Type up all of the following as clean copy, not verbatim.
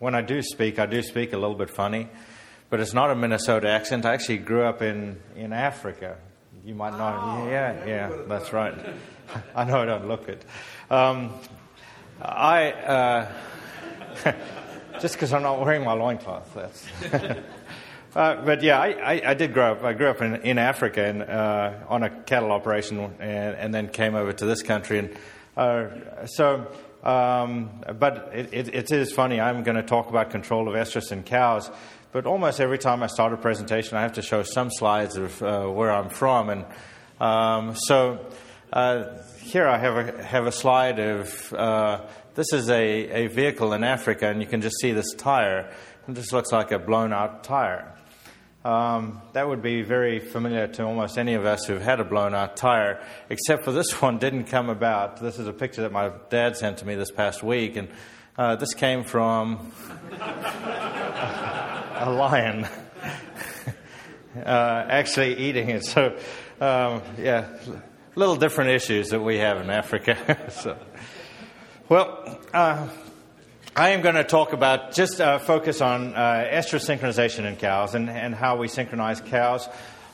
when I do speak a little bit funny, but it's not a Minnesota accent. I actually grew up in Africa. You might know. Yeah, that's right. I know I don't look it. Just because I'm not wearing my loincloth, that's... But yeah, I did grow up. I grew up in Africa and on a cattle operation, and then came over to this country. And but it is funny. I'm going to talk about control of estrus in cows, but almost every time I start a presentation, I have to show some slides of where I'm from. And here I have a slide of this is a vehicle in Africa, and you can just see this tire. It just looks like a blown out tire. That would be very familiar to almost any of us who've had a blown-out tire, except for this one didn't come about. This is a picture that my dad sent to me this past week, and this came from a lion actually eating it. So, little different issues that we have in Africa. I am going to talk about, just focus on estrus synchronization in cows and how we synchronize cows.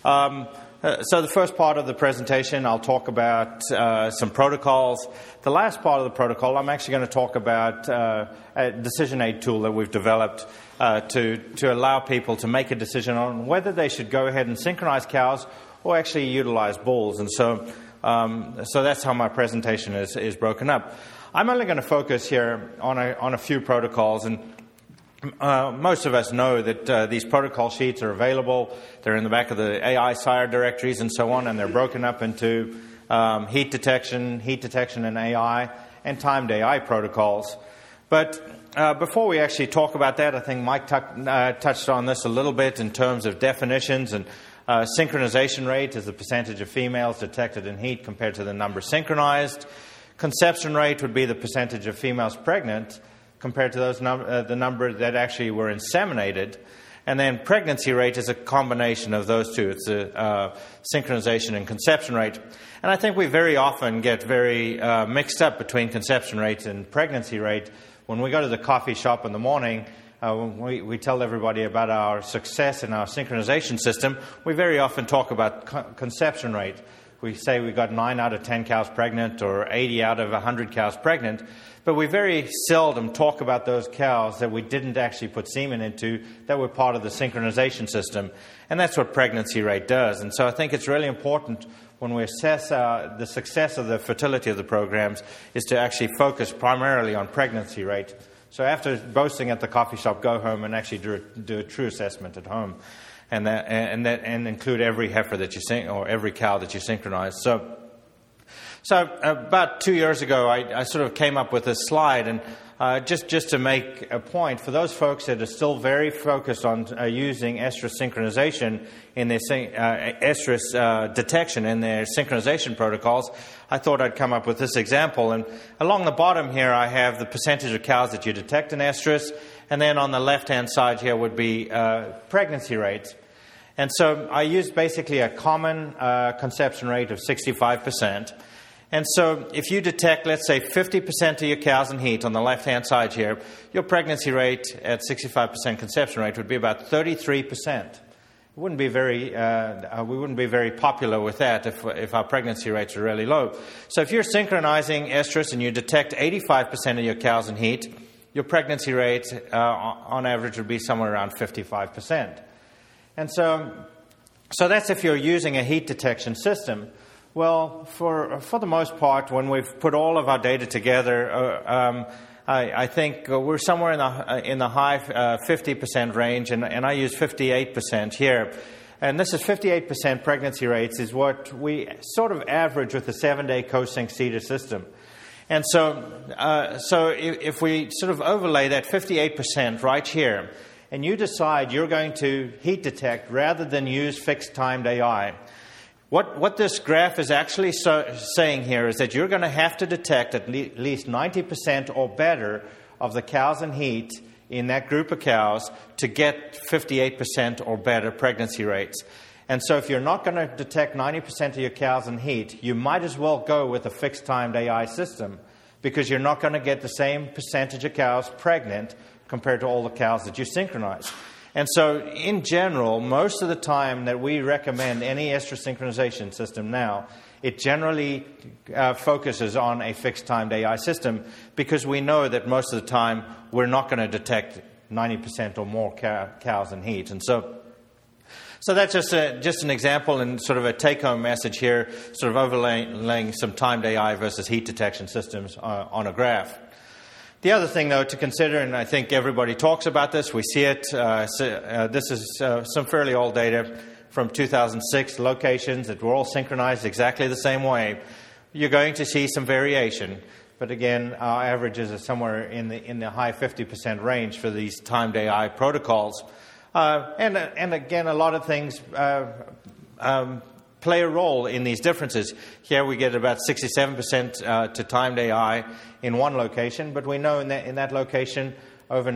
So the first part of the presentation, I'll talk about some protocols. The last part of the protocol, I'm actually going to talk about a decision aid tool that we've developed to allow people to make a decision on whether they should go ahead and synchronize cows or actually utilize bulls. And so that's how my presentation is broken up. I'm only going to focus here on a few protocols, and most of us know that these protocol sheets are available. They're in the back of the AI sire directories and so on, and they're broken up into heat detection and AI, and timed AI protocols. But before we actually talk about that, I think Mike touched on this a little bit in terms of definitions, and synchronization rate is the percentage of females detected in heat compared to the number synchronized. Conception rate would be the percentage of females pregnant compared to those the number that actually were inseminated. And then pregnancy rate is a combination of those two. It's a synchronization and conception rate. And I think we very often get very mixed up between conception rate and pregnancy rate. When we go to the coffee shop in the morning, we tell everybody about our success in our synchronization system. We very often talk about conception rate. We say we got 9 out of 10 cows pregnant or 80 out of 100 cows pregnant, but we very seldom talk about those cows that we didn't actually put semen into that were part of the synchronization system. And that's what pregnancy rate does. And so I think it's really important when we assess the success of the fertility of the programs is to actually focus primarily on pregnancy rate. So after boasting at the coffee shop, go home and actually do a true assessment at home. And include every heifer that you or every cow that you synchronize. So about 2 years ago, I sort of came up with this slide, and just to make a point for those folks that are still very focused on using estrus synchronization in their estrus detection in their synchronization protocols, I thought I'd come up with this example. And along the bottom here, I have the percentage of cows that you detect in estrus. And then on the left-hand side here would be pregnancy rates. And so I used basically a common conception rate of 65%. And so if you detect, let's say, 50% of your cows in heat on the left-hand side here, your pregnancy rate at 65% conception rate would be about 33%. It wouldn't be very, we wouldn't be very popular with that if our pregnancy rates are really low. So if you're synchronizing estrus and you detect 85% of your cows in heat, your pregnancy rate, on average, would be somewhere around 55%. And so that's if you're using a heat detection system. Well, for the most part, when we've put all of our data together, I think we're somewhere in the high 50% range, and I use 58% here. And this is 58% pregnancy rates is what we sort of average with the 7-day co-sync CEDAR system. And so if we sort of overlay that 58% right here, and you decide you're going to heat detect rather than use fixed timed AI, what this graph is actually saying here is that you're going to have to detect at least 90% or better of the cows in heat in that group of cows to get 58% or better pregnancy rates. And so if you're not going to detect 90% of your cows in heat, you might as well go with a fixed-timed AI system because you're not going to get the same percentage of cows pregnant compared to all the cows that you synchronize. And so, in general, most of the time that we recommend any estrus synchronization system now, it generally focuses on a fixed-timed AI system because we know that most of the time we're not going to detect 90% or more cows in heat. And so that's just an example and sort of a take-home message here, sort of overlaying some timed AI versus heat detection systems on a graph. The other thing, though, to consider, and I think everybody talks about this, we see it, this is some fairly old data from 2006, locations that were all synchronized exactly the same way. You're going to see some variation, but again, our averages are somewhere in the high 50% range for these timed AI protocols. And again, a lot of things play a role in these differences. Here we get about 67% to timed AI in one location, but we know in that location over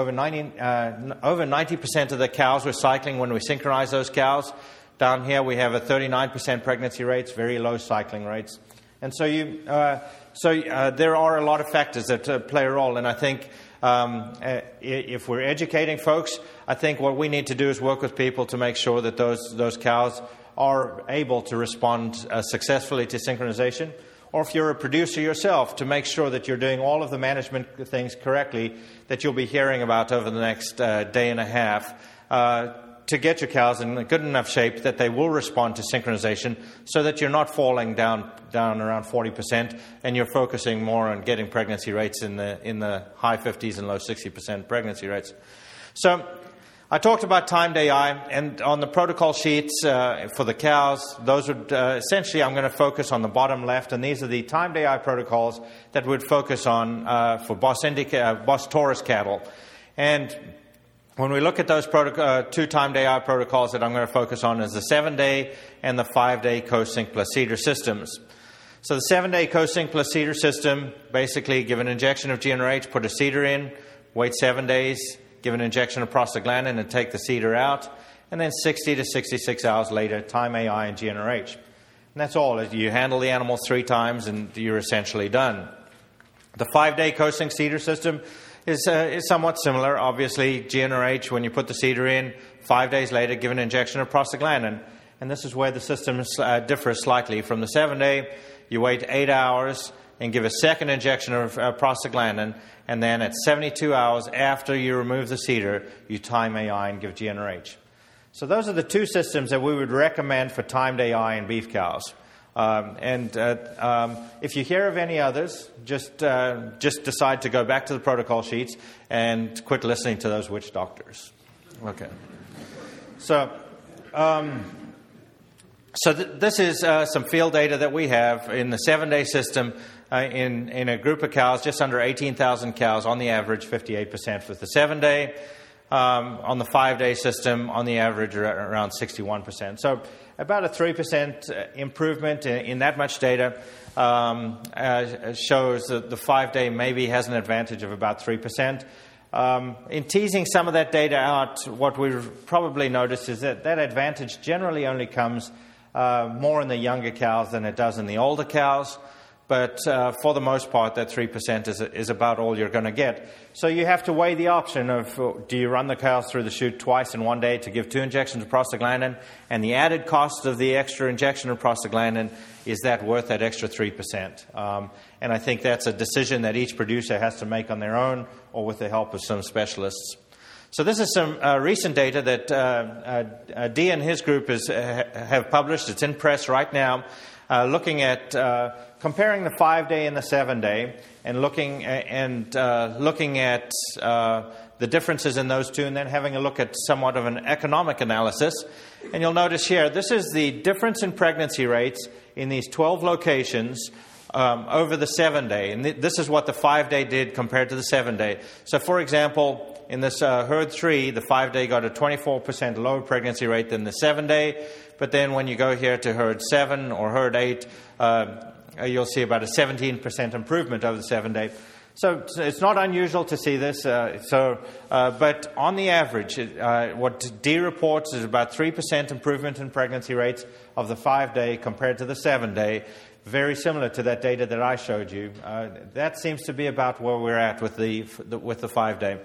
90% of the cows were cycling when we synchronize those cows. Down here we have a 39% pregnancy rates, very low cycling rates. And so there are a lot of factors that play a role, and I think if we're educating folks, I think what we need to do is work with people to make sure that those cows are able to respond successfully to synchronization, or if you're a producer yourself, to make sure that you're doing all of the management things correctly that you'll be hearing about over the next day and a half to get your cows in a good enough shape that they will respond to synchronization so that you're not falling down around 40% and you're focusing more on getting pregnancy rates in the high 50s and low 60% pregnancy rates. So I talked about timed AI, and on the protocol sheets for the cows, those would essentially, I'm going to focus on the bottom left, and these are the timed AI protocols that would focus on for Bos Taurus cattle. And when we look at those two timed AI protocols that I'm going to focus on is the 7-day and the 5-day co-sync plus CEDAR systems. So the 7-day co-sync plus CEDAR system, basically give an injection of GnRH, put a CEDAR in, wait 7 days, give an injection of prostaglandin and take the CEDAR out, and then 60 to 66 hours later, time AI and GnRH. And that's all. You handle the animal 3 times and you're essentially done. The 5-day co-sync CEDAR system is somewhat similar. Obviously, GnRH, when you put the CEDAR in, 5 days later, give an injection of prostaglandin. And this is where the system differs slightly. From the 7-day, you wait 8 hours and give a second injection of prostaglandin, and then at 72 hours after you remove the CEDAR, you time AI and give GnRH. So those are the two systems that we would recommend for timed AI in beef cows. If you hear of any others, just decide to go back to the protocol sheets and quit listening to those witch doctors. Okay. This is some field data that we have in the 7-day system in a group of cows, just under 18,000 cows on the average, 58% with the 7-day. On the 5-day system, on the average, around 61%. So about a 3% improvement in that much data shows that the 5-day maybe has an advantage of about 3%. In teasing some of that data out, what we've probably noticed is that advantage generally only comes more in the younger cows than it does in the older cows. But for the most part, that 3% is about all you're going to get. So you have to weigh the option of, do you run the cows through the chute twice in one day to give 2 injections of prostaglandin? And the added cost of the extra injection of prostaglandin, is that worth that extra 3%? And I think that's a decision that each producer has to make on their own or with the help of some specialists. So this is some recent data that Dee and his group have published. It's in press right now, looking at comparing the 5-day and the 7-day, and looking at the differences in those two, and then having a look at somewhat of an economic analysis. And you'll notice here, this is the difference in pregnancy rates in these 12 locations over the 7-day. And this is what the 5-day did compared to the 7-day. So, for example, in this herd 3, the 5-day got a 24% lower pregnancy rate than the 7-day. But then when you go here to herd 7 or herd 8, you'll see about a 17% improvement over the 7-day. So it's not unusual to see this. But on the average, what Dee reports is about 3% improvement in pregnancy rates of the 5-day compared to the 7-day. Very similar to that data that I showed you. That seems to be about where we're at with the 5-day.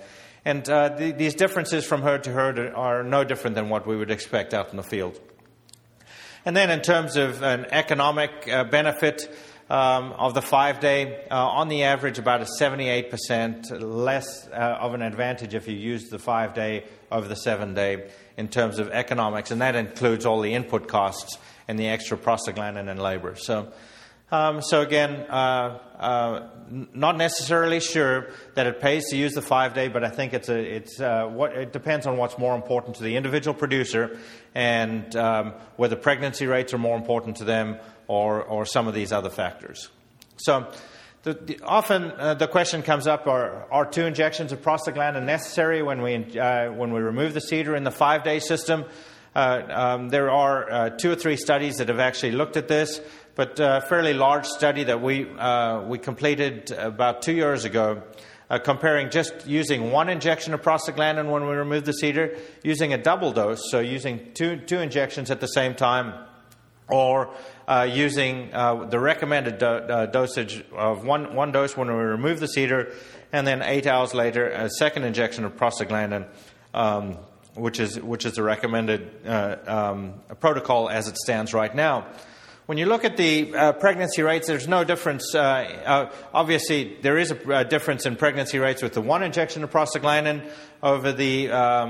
And these differences from herd to herd are no different than what we would expect out in the field. And then in terms of an economic benefit of the 5-day, on the average about a 78% less of an advantage if you use the 5-day over the 7-day in terms of economics. And that includes all the input costs and the extra prostaglandin and labor. So again, not necessarily sure that it pays to use the 5-day, but I think it depends on what's more important to the individual producer and whether pregnancy rates are more important to them or some of these other factors. So often the question comes up: Are 2 injections of prostaglandin necessary when we remove the CIDR in the 5-day system? There are 2 or 3 studies that have actually looked at this, but a fairly large study that we completed about 2 years ago, comparing just using 1 injection of prostaglandin when we remove the CIDR, using a double dose, so using two injections at the same time, or using the recommended dosage of one dose when we remove the CIDR, and then 8 hours later a second injection of prostaglandin, which is the recommended protocol as it stands right now. When you look at the pregnancy rates, there's no difference. Obviously, there is a difference in pregnancy rates with the 1 injection of prostaglandin over the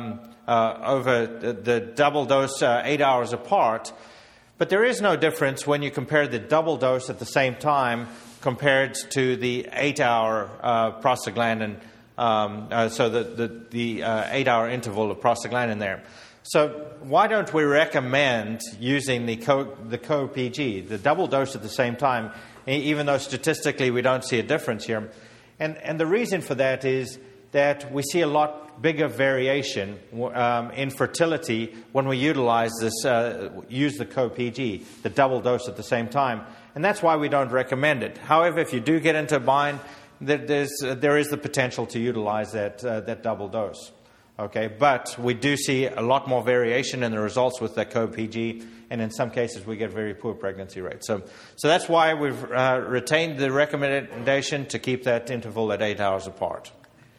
double dose 8 hours apart. But there is no difference when you compare the double dose at the same time compared to the 8-hour prostaglandin. So the 8-hour interval of prostaglandin there. So why don't we recommend using the co-PG, the double dose at the same time, even though statistically we don't see a difference here? And the reason for that is that we see a lot bigger variation in fertility when we utilize use the co-PG, the double dose at the same time. And that's why we don't recommend it. However, if you do get into a bind, there is the potential to utilize that double dose. Okay, but we do see a lot more variation in the results with that co-PG, and in some cases we get very poor pregnancy rates. So that's why we've retained the recommendation to keep that interval at 8 hours apart.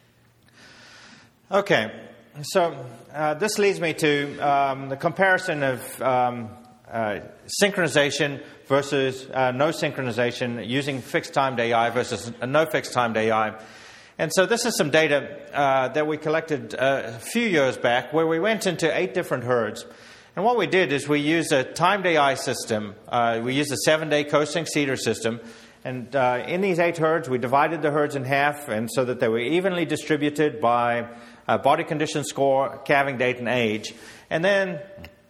Okay, so this leads me to the comparison of synchronization versus no synchronization using fixed timed AI versus no fixed timed AI. And so this is some data that we collected a few years back where we went into 8 different herds. And what we did is we used a timed AI system. We used a 7-day co-sync CIDR system. And in these 8 herds, we divided the herds in half, and so that they were evenly distributed by body condition score, calving date, and age. And then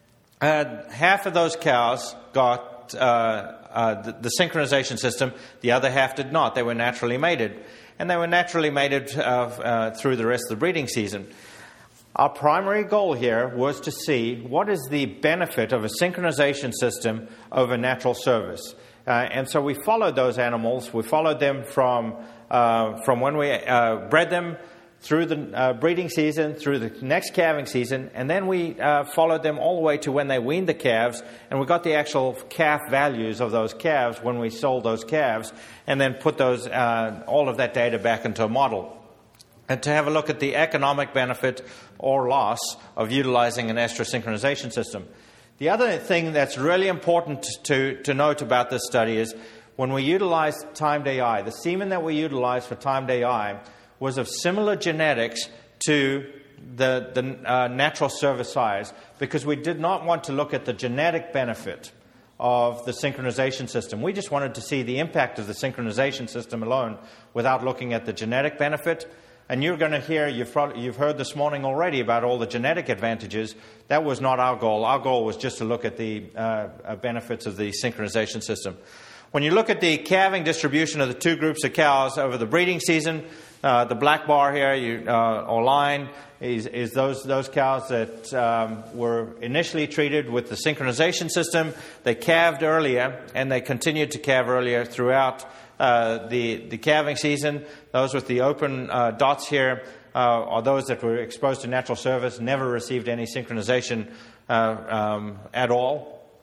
half of those cows got the synchronization system. The other half did not. They were naturally mated. And they were naturally mated through the rest of the breeding season. Our primary goal here was to see what is the benefit of a synchronization system over natural service. And so we followed those animals. We followed them from when we bred them through the breeding season, through the next calving season, and then we followed them all the way to when they weaned the calves, and we got the actual calf values of those calves when we sold those calves, and then put those all of that data back into a model. And to have a look at the economic benefit or loss of utilizing an estrus synchronization system. The other thing that's really important to note about this study is when we utilized timed AI, the semen that we utilized for timed AI was of similar genetics to the natural service size, because we did not want to look at the genetic benefit of the synchronization system. We just wanted to see the impact of the synchronization system alone without looking at the genetic benefit. And you're going to hear, you've heard this morning already about all the genetic advantages. That was not our goal. Our goal was just to look at the benefits of the synchronization system. When you look at the calving distribution of the 2 groups of cows over the breeding season, the black bar here, or line, is those cows that were initially treated with the synchronization system. They calved earlier, and they continued to calve earlier throughout the calving season. Those with the open dots here are those that were exposed to natural service, never received any synchronization at all.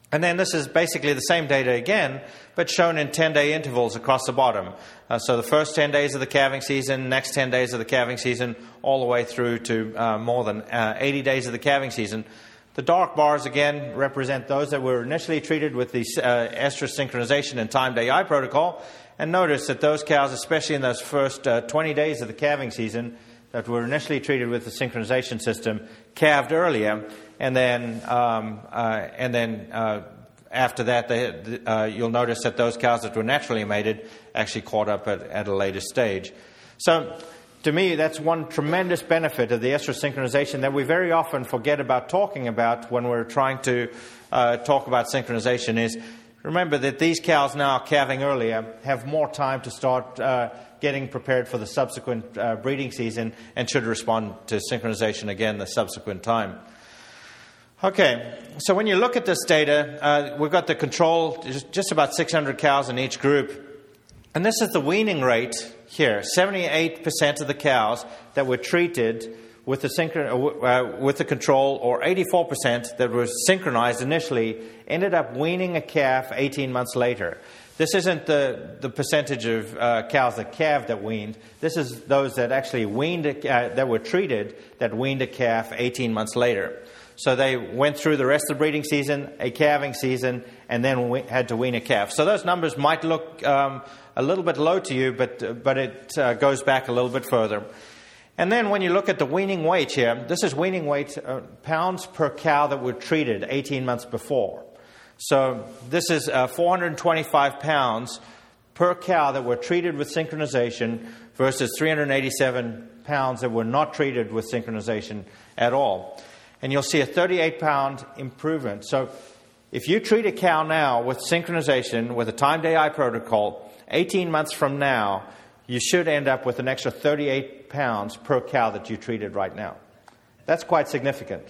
And then this is basically the same data again, but shown in 10-day intervals across the bottom. So the first 10 days of the calving season, next 10 days of the calving season, all the way through to more than 80 days of the calving season. The dark bars, again, represent those that were initially treated with the estrus synchronization and timed AI protocol. And notice that those cows, especially in those first 20 days of the calving season, that were initially treated with the synchronization system, calved earlier, and then after that, you'll notice that those cows that were naturally mated actually caught up at a later stage. So, to me, that's one tremendous benefit of the estrus synchronization that we very often forget about talking about when we're trying to talk about synchronization is, remember that these cows now calving earlier have more time to start getting prepared for the subsequent breeding season and should respond to synchronization again the subsequent time. Okay, so when you look at this data, we've got the control, just about 600 cows in each group. And this is the weaning rate here. 78% of the cows that were treated with the control, or 84% that were synchronized initially, ended up weaning a calf 18 months later. This isn't the percentage of cows that calved that weaned. This is those that actually weaned, that were treated, that weaned a calf 18 months later. So they went through the rest of the breeding season, a calving season, and then had to wean a calf. So those numbers might look a little bit low to you, but it goes back a little bit further. And then when you look at the weaning weight here, this is weaning weight pounds per cow that were treated 18 months before. So this is 425 pounds per cow that were treated with synchronization versus 387 pounds that were not treated with synchronization at all. And you'll see a 38-pound improvement. So if you treat a cow now with synchronization, with a timed AI protocol, 18 months from now, you should end up with an extra 38 pounds per cow that you treated right now. That's quite significant.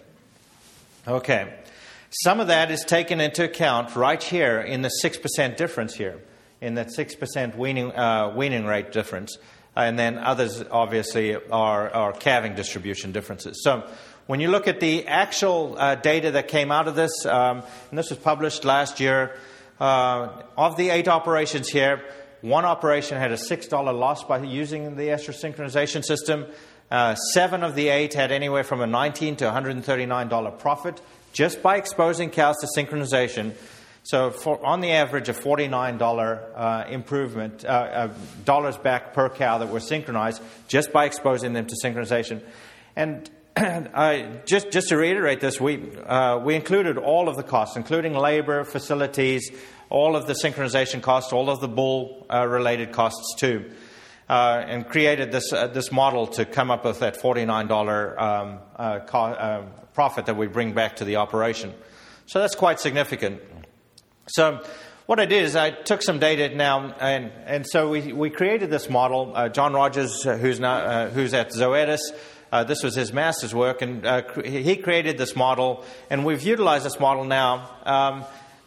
Okay. Some of that is taken into account right here in the 6% difference here, in that 6% weaning rate difference. And then others, obviously, are calving distribution differences. So when you look at the actual data that came out of this, and this was published last year, of the 8 operations here, 1 operation had a $6 loss by using the estrus synchronization system. 7 of the 8 had anywhere from a $19 to $139 profit just by exposing cows to synchronization. So on the average, a $49 improvement, dollars back per cow that were synchronized just by exposing them to synchronization. And just to reiterate this, we included all of the costs, including labor, facilities, all of the synchronization costs, all of the bull related costs too, and created this model to come up with that $49 profit that we bring back to the operation. So that's quite significant. So what I did is I took some data now, and so we created this model. John Rogers, who's at Zoetis, this was his master's work, and he created this model, and we've utilized this model now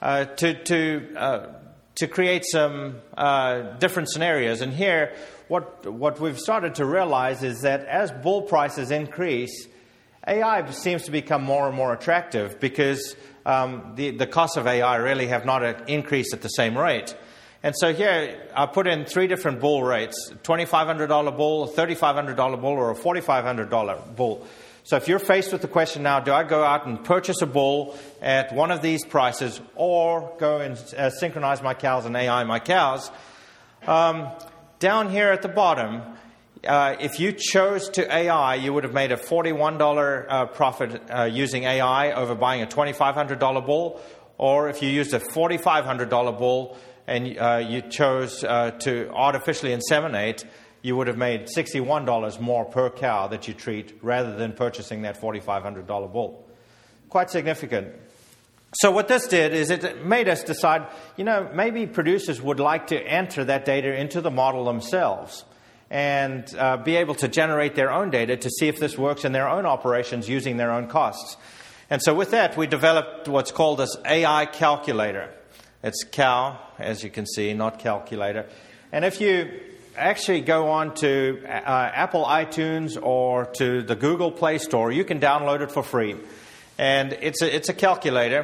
to create some different scenarios. And here, what we've started to realize is that as bull prices increase, AI seems to become more and more attractive because the costs of AI really have not increased at the same rate. And so here I put in 3 different bull rates: $2,500 bull, a $3,500 bull, or a $4,500 bull. So if you're faced with the question now, do I go out and purchase a bull at one of these prices or go and synchronize my cows and AI my cows? Down here at the bottom, if you chose to AI, you would have made a $41 profit using AI over buying a $2,500 bull. Or if you used a $4,500 bull and you chose to artificially inseminate, you would have made $61 more per cow that you treat rather than purchasing that $4,500 bull. Quite significant. So what this did is it made us decide, maybe producers would like to enter that data into the model themselves and be able to generate their own data to see if this works in their own operations using their own costs. And so with that, we developed what's called this AI calculator. It's cow, as you can see, not calculator. And if you actually go on to Apple iTunes or to the Google Play Store, you can download it for free. And it's a calculator.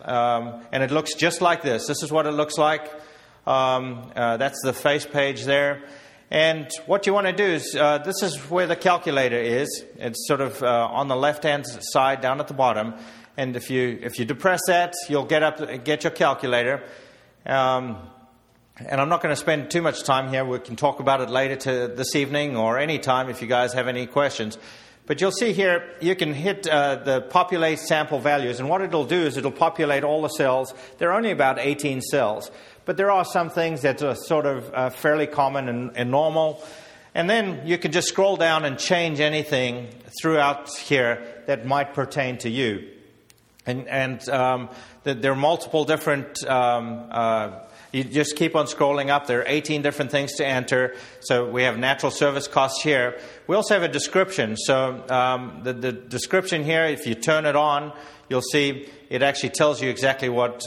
and it looks just like this. This is what it looks like. That's the face page there. And what you want to do is, this is where the calculator is. It's sort of on the left-hand side down at the bottom. And if you depress that, you'll get your calculator. And I'm not going to spend too much time here. We can talk about it later this evening or any time if you guys have any questions. But you'll see here, you can hit the populate sample values. And what it'll do is it'll populate all the cells. There are only about 18 cells. But there are some things that are sort of fairly common and normal. And then you can just scroll down and change anything throughout here that might pertain to you. And there are multiple different... you just keep on scrolling up. There are 18 different things to enter. So we have natural service costs here. We also have a description. So the description here, if you turn it on, you'll see it actually tells you exactly what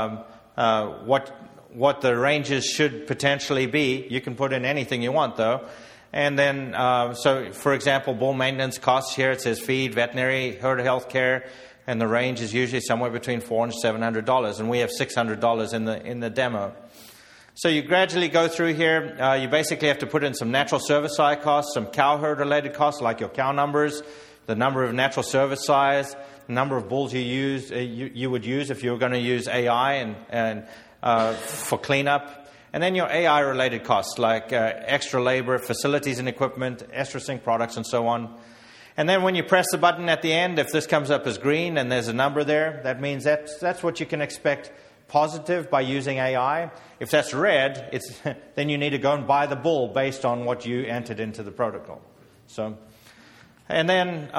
the ranges should potentially be. You can put in anything you want, though. And then, so for example, bull maintenance costs here, it says feed, veterinary, herd health care, and the range is usually somewhere between $400 and $700, and we have $600 in the demo. So you gradually go through here. You basically have to put in some natural service side costs, some cow herd related costs like your cow numbers, the number of natural service size, the number of bulls you would use if you were going to use AI and for cleanup. And then your AI-related costs like extra labor, facilities and equipment, EstraSync products, and so on. And then when you press the button at the end, if this comes up as green and there's a number there, that means that's what you can expect positive by using AI. If that's red, then you need to go and buy the bull based on what you entered into the protocol. So... And then,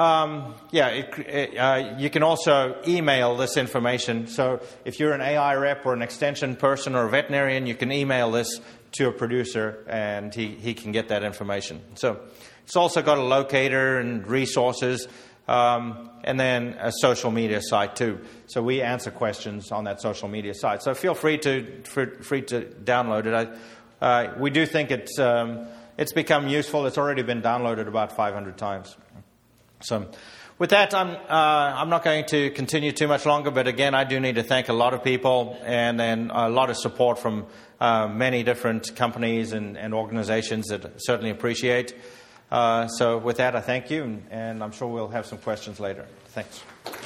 you can also email this information. So if you're an AI rep or an extension person or a veterinarian, you can email this to a producer and he can get that information. So it's also got a locator and resources and then a social media site too. So we answer questions on that social media site. So feel free to download it. We do think it's become useful. It's already been downloaded about 500 times. So with that, I'm not going to continue too much longer, but again, I do need to thank a lot of people and then a lot of support from many different companies and organizations that I certainly appreciate. So with that, I thank you, and I'm sure we'll have some questions later. Thanks.